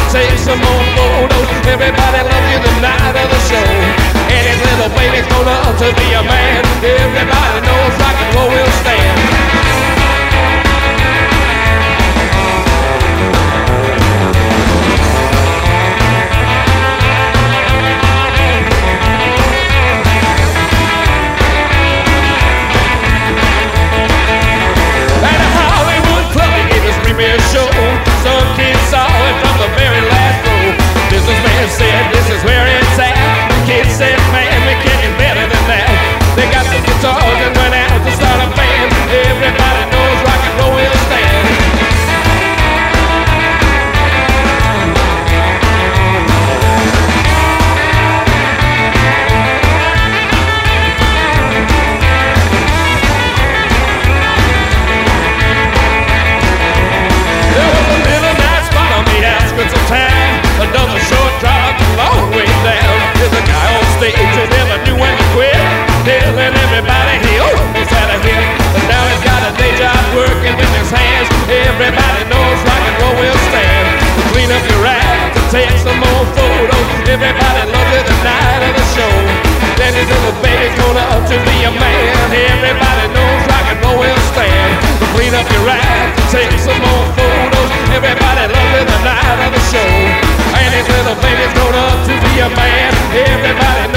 take some more photos. Everybody loves you the night of the show. And his little baby's grown up to be a man. Everybody knows rock and roll will stand. Show. Some kids saw it from the very last row. Businessman said, this is where it's at. The kids said, man, we can't get better than that. They got some guitars and went out to start a band. Everybody knows rock and roll will stand. Another short drive a long way down. There's a guy on stage who never knew when to quit, telling everybody he almost had a hit. But now he's got a day job working with his hands. Everybody knows rock and roll will stand. To clean up your act, to take some more photos. Everybody loves it the night of the show. Then his little baby's grown up to be a man. Everybody knows rock and roll will stand. To clean up your act, to take some more photos. Everybody loves it the night of the show. And his little baby's grown up to be a man. Everybody